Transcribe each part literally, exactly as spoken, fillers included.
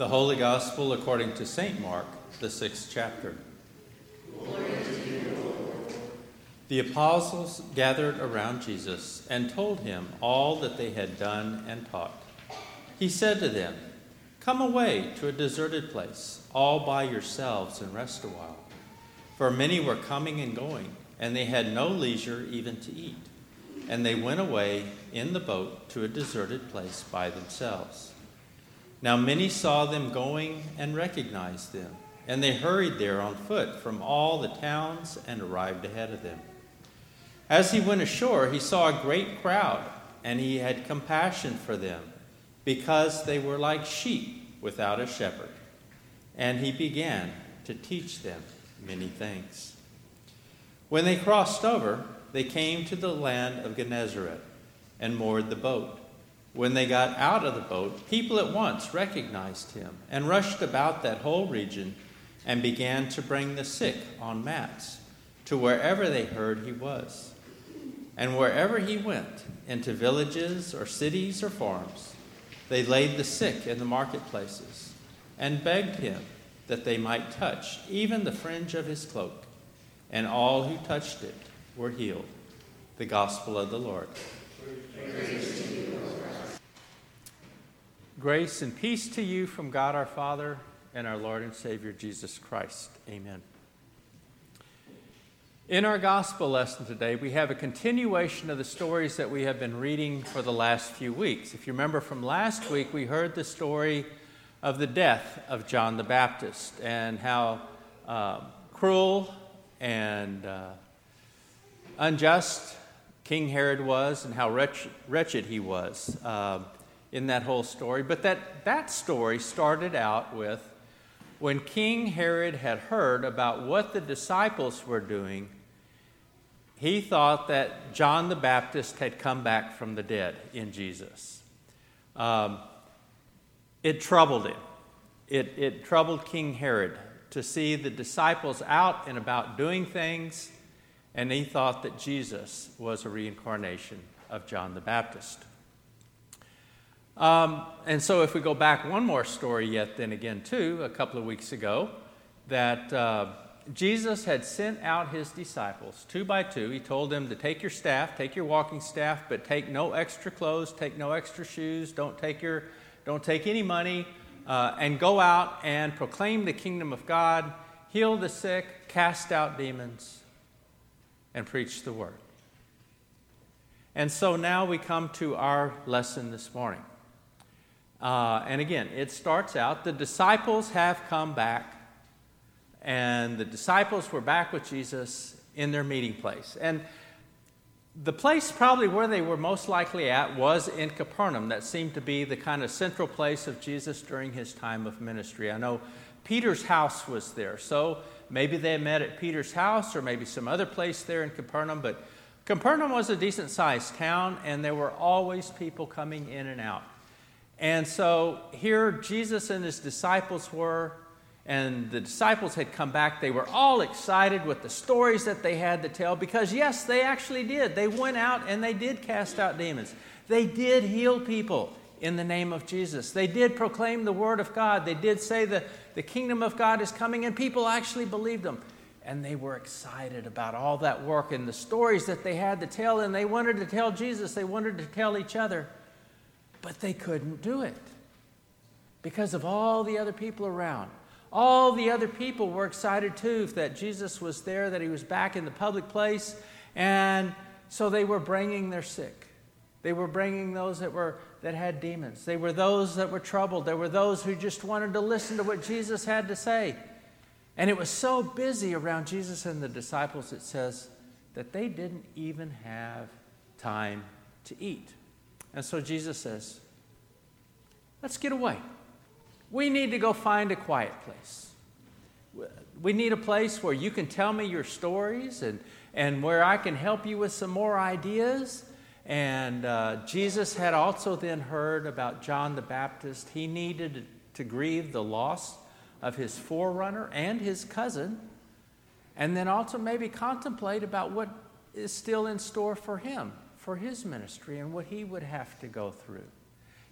The Holy Gospel according to Saint Mark, the sixth chapter. Glory to you, Lord. The apostles gathered around Jesus and told him all that they had done and taught. He said to them, "Come away to a deserted place, all by yourselves, and rest a while." For many were coming and going, and they had no leisure even to eat. And they went away in the boat to a deserted place by themselves. Now many saw them going and recognized them, and they hurried there on foot from all the towns and arrived ahead of them. As he went ashore, he saw a great crowd, and he had compassion for them, because they were like sheep without a shepherd. And he began to teach them many things. When they crossed over, they came to the land of Gennesaret and moored the boat. When they got out of the boat, people at once recognized him and rushed about that whole region and began to bring the sick on mats to wherever they heard he was. And wherever he went, into villages or cities or farms, they laid the sick in the marketplaces and begged him that they might touch even the fringe of his cloak. And all who touched it were healed. The Gospel of the Lord. Praise to you, Lord. Grace and peace to you from God our Father and our Lord and Savior Jesus Christ. Amen. In our gospel lesson today, we have a continuation of the stories that we have been reading for the last few weeks. If you remember from last week, we heard the story of the death of John the Baptist and how uh, cruel and uh, unjust King Herod was and how wretched, wretched he was. Uh, in that whole story. But that, that story started out with when King Herod had heard about what the disciples were doing. He thought that John the Baptist had come back from the dead in Jesus. Um, it troubled him. It, it troubled King Herod to see the disciples out and about doing things, and he thought that Jesus was a reincarnation of John the Baptist. Um, and so if we go back one more story yet then again too, a couple of weeks ago, that uh, Jesus had sent out his disciples two by two. He told them to take your staff, take your walking staff, but take no extra clothes, take no extra shoes, don't take your, don't take any money, uh, and go out and proclaim the kingdom of God, heal the sick, cast out demons, and preach the word. And so now we come to our lesson this morning. Uh, and again, it starts out, the disciples have come back, and the disciples were back with Jesus in their meeting place. And the place probably where they were most likely at was in Capernaum. That seemed to be the kind of central place of Jesus during his time of ministry. I know Peter's house was there, so maybe they met at Peter's house or maybe some other place there in Capernaum, but Capernaum was a decent-sized town, and there were always people coming in and out. And so here Jesus and his disciples were, and the disciples had come back. They were all excited with the stories that they had to tell because, yes, they actually did. They went out and they did cast out demons. They did heal people in the name of Jesus. They did proclaim the word of God. They did say that the kingdom of God is coming, and people actually believed them. And they were excited about all that work and the stories that they had to tell, and they wanted to tell Jesus. They wanted to tell each other. But they couldn't do it because of all the other people around. All the other people were excited too that Jesus was there, that he was back in the public place. And so they were bringing their sick. They were bringing those that were that had demons. They were those that were troubled. There were those who just wanted to listen to what Jesus had to say. And it was so busy around Jesus and the disciples, it says, that they didn't even have time to eat. And so Jesus says, let's get away. We need to go find a quiet place. We need a place where you can tell me your stories and, and where I can help you with some more ideas. And uh, Jesus had also then heard about John the Baptist. He needed to grieve the loss of his forerunner and his cousin, and then also maybe contemplate about what is still in store for him, for his ministry, and what he would have to go through.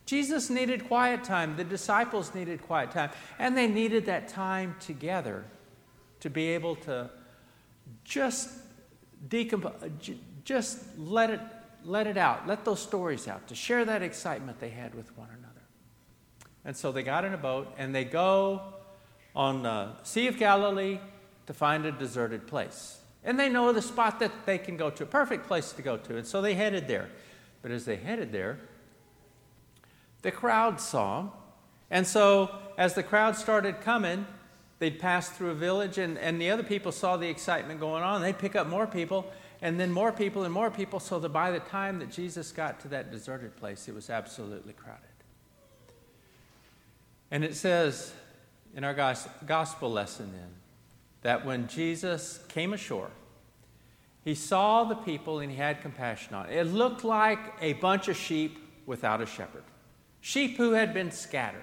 Jesus needed quiet time. The disciples needed quiet time. And they needed that time together to be able to just decompose, just let it, let it out, let those stories out, to share that excitement they had with one another. And so they got in a boat and they go on the Sea of Galilee to find a deserted place. And they know the spot that they can go to, a perfect place to go to. And so they headed there. But as they headed there, the crowd saw them. And so as the crowd started coming, they'd pass through a village, and, and the other people saw the excitement going on. They'd pick up more people, and then more people and more people, so that by the time that Jesus got to that deserted place, it was absolutely crowded. And it says in our gospel lesson then, that when Jesus came ashore, he saw the people and he had compassion on it. It looked like a bunch of sheep without a shepherd. Sheep who had been scattered.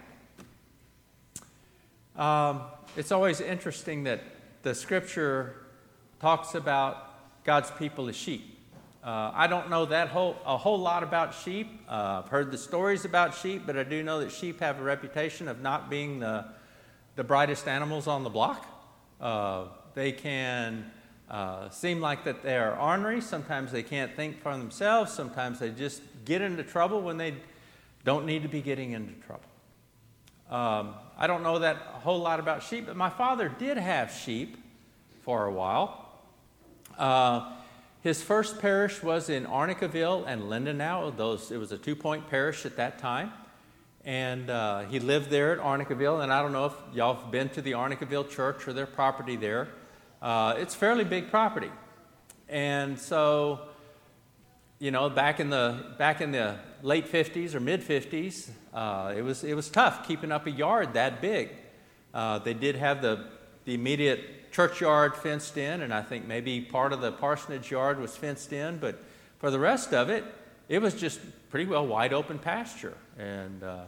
Um, it's always interesting that the scripture talks about God's people as sheep. Uh, I don't know that whole a whole lot about sheep. Uh, I've heard the stories about sheep, but I do know that sheep have a reputation of not being the, the brightest animals on the block. Uh, they can uh, seem like that they are ornery. Sometimes they can't think for themselves. Sometimes they just get into trouble when they don't need to be getting into trouble. Um, I don't know that a whole lot about sheep, but my father did have sheep for a while. Uh, his first parish was in Arnicaville and Lindenau. Those, it was a two-point parish at that time. And uh, he lived there at Arnicaville. And I don't know if y'all have been to the Arnicaville church or their property there. Uh, it's fairly big property. And so, you know, back in the back in the late fifties or mid fifties, uh, it was it was tough keeping up a yard that big. Uh, they did have the the immediate churchyard fenced in, and I think maybe part of the parsonage yard was fenced in, but for the rest of it, it was just pretty well wide open pasture. And uh,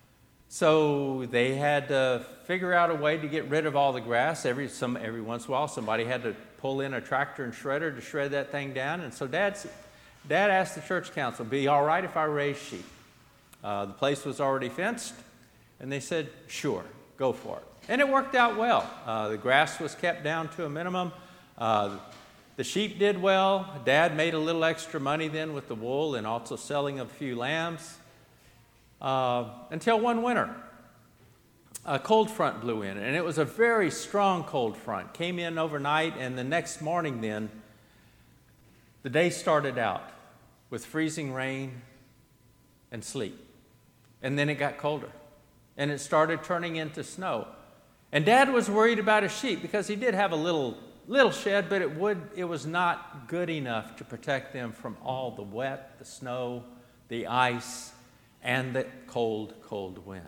so they had to figure out a way to get rid of all the grass. Every some every once in a while, somebody had to pull in a tractor and shredder to shred that thing down. And so Dad's, Dad asked the church council, "Be all right if I raise sheep?" Uh, the place was already fenced, and they said, "Sure, go for it." And it worked out well. Uh, the grass was kept down to a minimum. Uh, the sheep did well. Dad made a little extra money then with the wool and also selling a few lambs. Uh, until one winter, a cold front blew in, and it was a very strong cold front. Came in overnight, and the next morning then, the day started out with freezing rain and sleet. And then it got colder, and it started turning into snow. And Dad was worried about his sheep because he did have a little little shed, but it would it was not good enough to protect them from all the wet, the snow, the ice, and the cold, cold wind.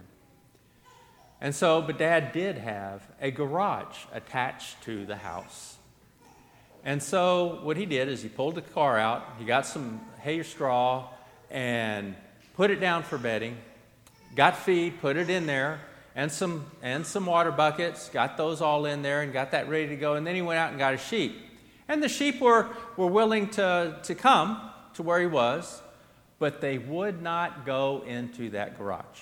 And so, but Dad did have a garage attached to the house. And so what he did is he pulled the car out, he got some hay or straw, and put it down for bedding, got feed, put it in there, and some and some water buckets, got those all in there and got that ready to go. And then he went out and got a sheep. And the sheep were, were willing to, to come to where he was, but they would not go into that garage.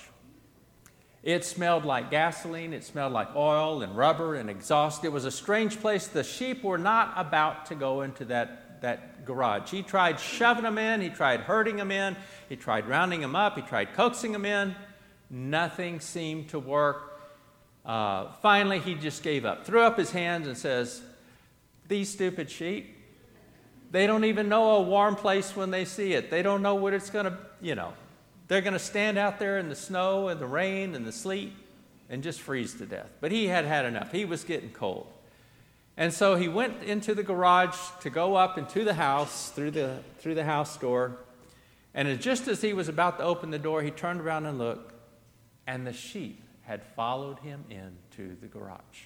It smelled like gasoline, it smelled like oil and rubber and exhaust. It was a strange place. The sheep were not about to go into that, that garage. He tried shoving them in, he tried herding them in, he tried rounding them up, he tried coaxing them in. Nothing seemed to work. Uh, finally, he just gave up, threw up his hands and says, "These stupid sheep, they don't even know a warm place when they see it. They don't know what it's going to, you know, they're going to stand out there in the snow and the rain and the sleet and just freeze to death." But he had had enough. He was getting cold. And so he went into the garage to go up into the house through the, through the house door. And just as he was about to open the door, he turned around and looked. And the sheep had followed him into the garage.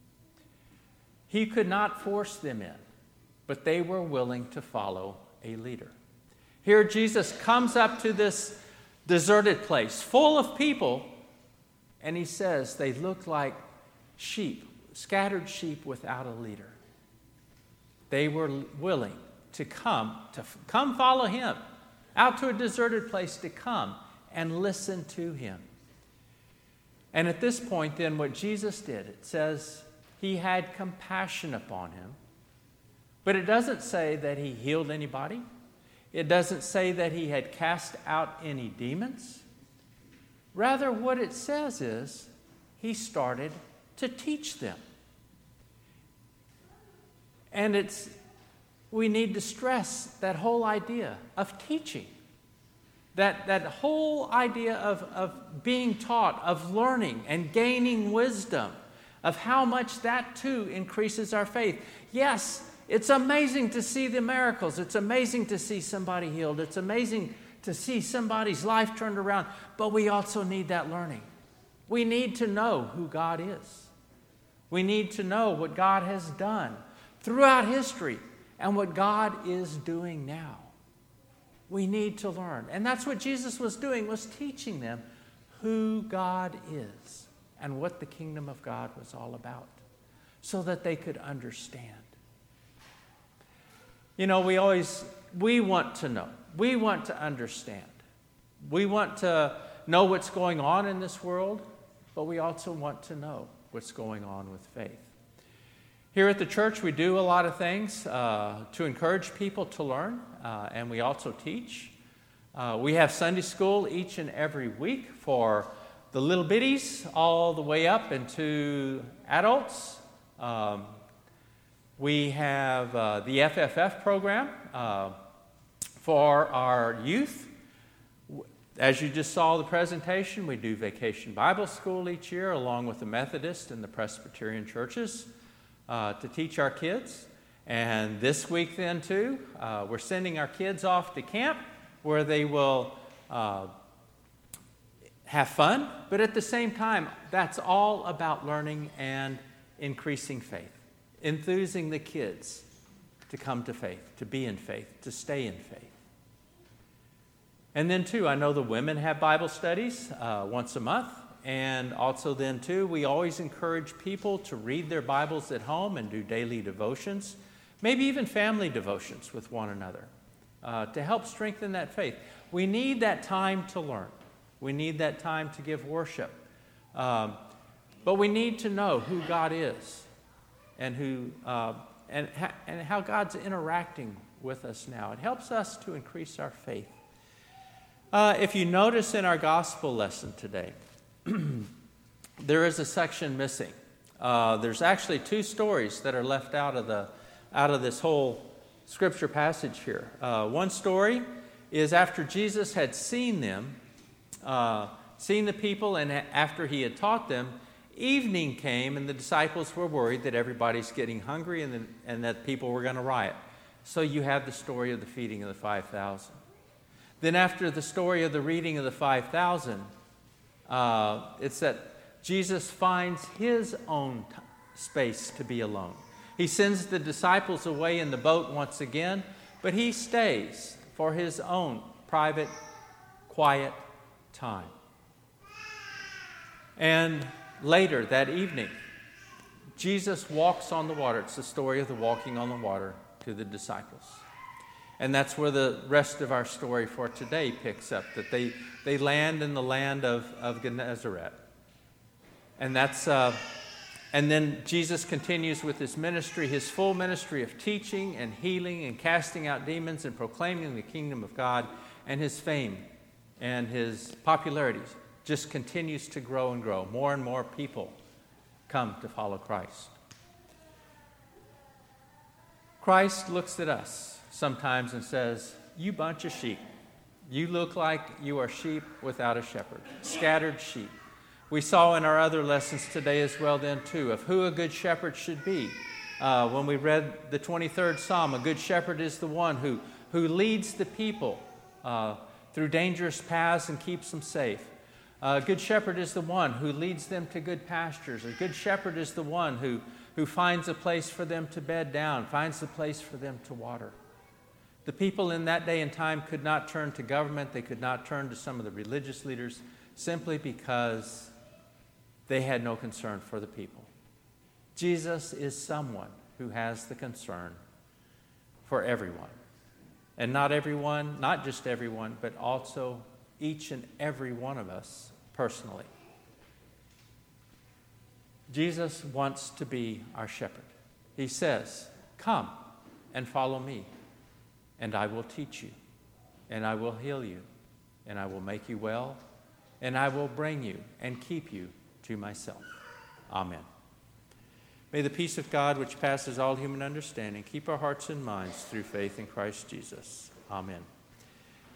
He could not force them in, but they were willing to follow a leader. Here Jesus comes up to this deserted place full of people, and he says they look like sheep, scattered sheep without a leader. They were willing to come, to come follow him out to a deserted place, to come and listen to him. And at this point, then, what Jesus did, it says he had compassion upon him. But it doesn't say that he healed anybody. It doesn't say that he had cast out any demons. Rather, what it says is he started to teach them. And it's we need to stress that whole idea of teaching. That, that whole idea of, of being taught, of learning and gaining wisdom, of how much that too increases our faith. Yes, it's amazing to see the miracles. It's amazing to see somebody healed. It's amazing to see somebody's life turned around. But we also need that learning. We need to know who God is. We need to know what God has done throughout history and what God is doing now. We need to learn. And that's what Jesus was doing, was teaching them who God is and what the kingdom of God was all about, so that they could understand. You know, we always, we want to know. We want to understand. We want to know what's going on in this world, but we also want to know what's going on with faith. Here at the church, we do a lot of things uh, to encourage people to learn, uh, and we also teach. Uh, we have Sunday school each and every week for the little bitties all the way up into adults. Um, we have uh, the F F F program uh, for our youth. As you just saw the presentation, we do Vacation Bible School each year along with the Methodist and the Presbyterian churches uh, to teach our kids. And this week then too, uh, we're sending our kids off to camp where they will uh, have fun, but at the same time, that's all about learning and increasing faith, enthusing the kids to come to faith, to be in faith, to stay in faith. And then too, I know the women have Bible studies uh, once a month, and also then too, we always encourage people to read their Bibles at home and do daily devotions, maybe even family devotions with one another, uh, to help strengthen that faith. We need that time to learn. We need that time to give worship. Um, but we need to know who God is and who uh, and, ha- and how God's interacting with us now. It helps us to increase our faith. Uh, if you notice in our gospel lesson today, there is a section missing. Uh, there's actually two stories that are left out of the out of this whole scripture passage here. Uh, one story is after Jesus had seen them, uh, seen the people, and after he had taught them, evening came and the disciples were worried that everybody's getting hungry and, the, and that people were going to riot. So you have the story of the feeding of the five thousand. Then after the story of the reading of the five thousand, uh, it's that Jesus finds his own t- space to be alone. He sends the disciples away in the boat once again, but he stays for his own private, quiet time. And later that evening, Jesus walks on the water. It's the story of the walking on the water to the disciples. And that's where the rest of our story for today picks up, that they, they land in the land of, of Gennesaret. And that's uh, and then Jesus continues with his ministry, his full ministry of teaching and healing and casting out demons and proclaiming the kingdom of God, and his fame and his popularity just continues to grow and grow. More and more people come to follow Christ. Christ looks at us sometimes and says, "You bunch of sheep. You look like you are sheep without a shepherd, scattered sheep." We saw in our other lessons today as well then too of who a good shepherd should be. Uh, when we read the twenty-third Psalm, a good shepherd is the one who, who leads the people uh, through dangerous paths and keeps them safe. A good shepherd is the one who leads them to good pastures. A good shepherd is the one who, who finds a place for them to bed down, finds a place for them to water. The people in that day and time could not turn to government. They could not turn to some of the religious leaders simply because they had no concern for the people. Jesus is someone who has the concern for everyone. And not everyone, not just everyone, but also each and every one of us personally. Jesus wants to be our shepherd. He says, "Come and follow me, and I will teach you, and I will heal you, and I will make you well, and I will bring you and keep you to myself." Amen. May the peace of God, which passes all human understanding, keep our hearts and minds through faith in Christ Jesus. Amen.